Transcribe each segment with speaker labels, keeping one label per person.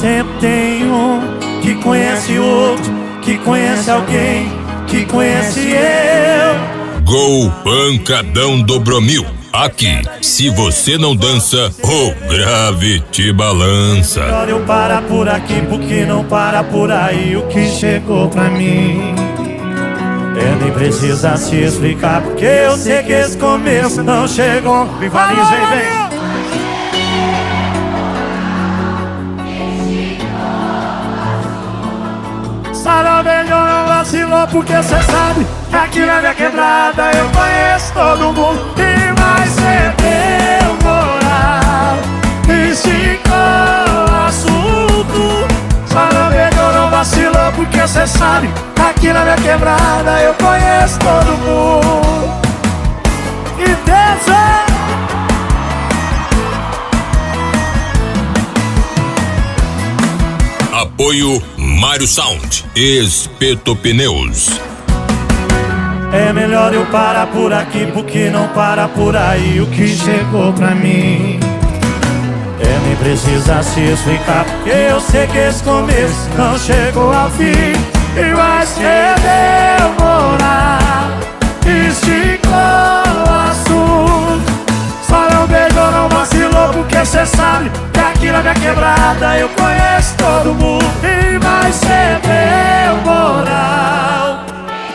Speaker 1: sempre tem um que conhece outro, que conhece alguém, que conhece eu.
Speaker 2: Gol Pancadão do Bromil. Aqui, se você não dança, o grave te balança.
Speaker 1: Melhor eu parar por aqui, porque não para por aí o que chegou pra mim. Nem precisa se explicar, porque eu sei que esse começo não chegou. Vivaliz, vem. Sarah melhor não vacilou, porque cê sabe que aqui na minha quebrada eu conheço todo mundo. E vai ser teu moral, esticou o assunto. Sarah melhor não vacilou, porque cê sabe que aqui na minha quebrada eu conheço todo mundo. E dança!
Speaker 2: Apoio Mário Sound, Espeto Pneus.
Speaker 1: É melhor eu parar por aqui, porque não para por aí o que chegou pra mim. Nem precisa se explicar, porque eu sei que esse começo não chegou ao fim. E vai ser demorar, esticou o assunto. Só não beijou, não vacilou, porque cê sabe que aqui na minha quebrada eu conheço todo mundo. E vai ser demorar.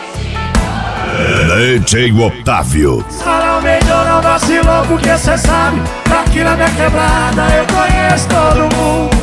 Speaker 3: DJ Otávio.
Speaker 1: Só não beijou, não vacilou, porque cê sabe que aqui na minha quebrada eu conheço todo mundo.